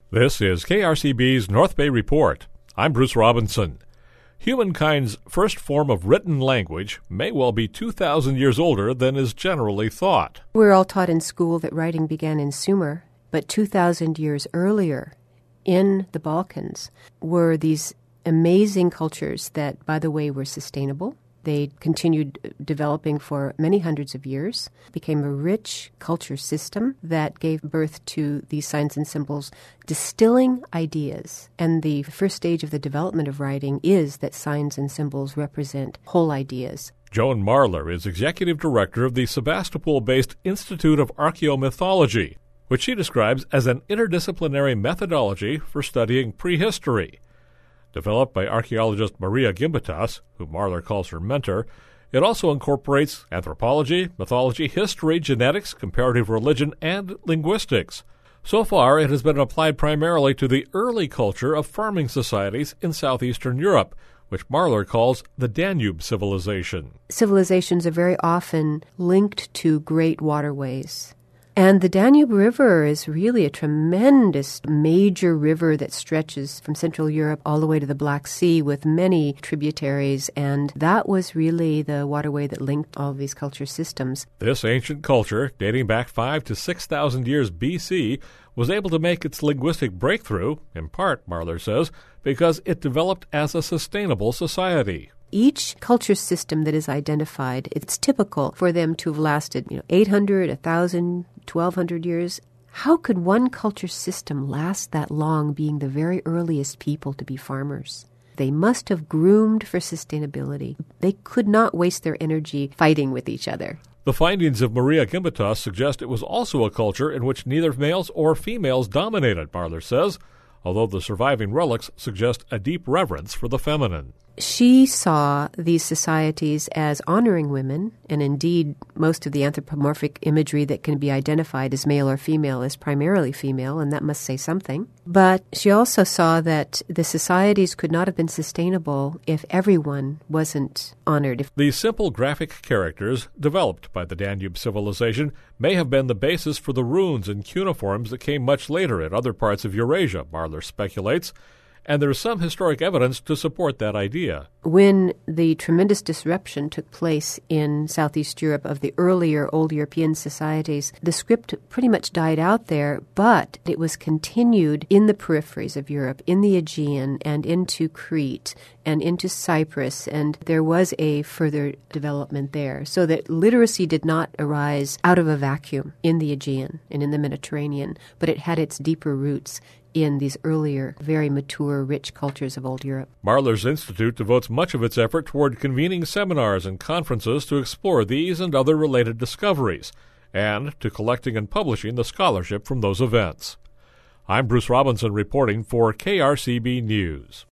This is KRCB's North Bay Report. I'm Bruce Robinson. Humankind's first form of written language may well be 2,000 years older than is generally thought. We're all taught in school that writing began in Sumer, but 2,000 years earlier, in the Balkans, were these amazing cultures that, by the way, were sustainable. They continued developing for many hundreds of years, became a rich culture system that gave birth to these signs and symbols, distilling ideas. And the first stage of the development of writing is that signs and symbols represent whole ideas. Joan Marler is executive director of the Sebastopol-based Institute of Archaeomythology, which she describes as an interdisciplinary methodology for studying prehistory. Developed by archaeologist Maria Gimbutas, who Marler calls her mentor, it also incorporates anthropology, mythology, history, genetics, comparative religion, and linguistics. So far, it has been applied primarily to the early culture of farming societies in southeastern Europe, which Marler calls the Danube civilization. Civilizations are very often linked to great waterways. And the Danube River is really a tremendous major river that stretches from Central Europe all the way to the Black Sea with many tributaries, and that was really the waterway that linked all of these culture systems. This ancient culture, dating back 5,000 to 6,000 years BC, was able to make its linguistic breakthrough, in part, Marler says, because it developed as a sustainable society. Each culture system that is identified, it's typical for them to have lasted 800, 1,000, 1,200 years. How could one culture system last that long, being the very earliest people to be farmers? They must have groomed for sustainability. They could not waste their energy fighting with each other. The findings of Maria Gimbutas suggest it was also a culture in which neither males or females dominated, Marler says, although the surviving relics suggest a deep reverence for the feminine. She saw these societies as honoring women, and indeed most of the anthropomorphic imagery that can be identified as male or female is primarily female, and that must say something. But she also saw that the societies could not have been sustainable if everyone wasn't honored. The simple graphic characters developed by the Danube civilization may have been the basis for the runes and cuneiforms that came much later in other parts of Eurasia, Marler speculates. And there is some historic evidence to support that idea. When the tremendous disruption took place in Southeast Europe of the earlier old European societies, the script pretty much died out there, but it was continued in the peripheries of Europe, in the Aegean and into Crete and into Cyprus, and there was a further development there. So that literacy did not arise out of a vacuum in the Aegean and in the Mediterranean, but it had its deeper roots in these earlier, very mature, rich cultures of old Europe. Marler's Institute devotes much of its effort toward convening seminars and conferences to explore these and other related discoveries, and to collecting and publishing the scholarship from those events. I'm Bruce Robinson reporting for KRCB News.